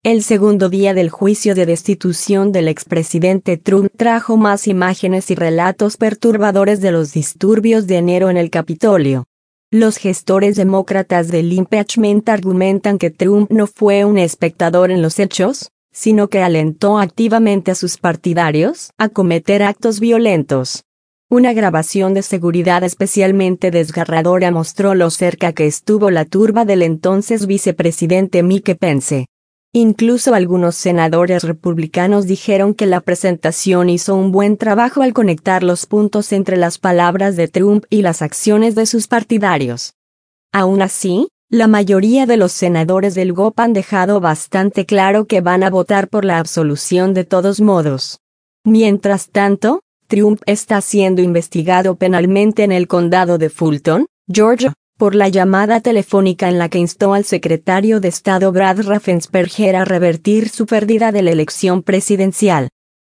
El segundo día del juicio de destitución del expresidente Trump trajo más imágenes y relatos perturbadores de los disturbios de enero en el Capitolio. Los gestores demócratas del impeachment argumentan que Trump no fue un espectador en los hechos, sino que alentó activamente a sus partidarios a cometer actos violentos. Una grabación de seguridad especialmente desgarradora mostró lo cerca que estuvo la turba del entonces vicepresidente Mike Pence. Incluso algunos senadores republicanos dijeron que la presentación hizo un buen trabajo al conectar los puntos entre las palabras de Trump y las acciones de sus partidarios. Aún así, la mayoría de los senadores del GOP han dejado bastante claro que van a votar por la absolución de todos modos. Mientras tanto, Trump está siendo investigado penalmente en el condado de Fulton, Georgia, por la llamada telefónica en la que instó al secretario de Estado Brad Raffensperger a revertir su pérdida de la elección presidencial.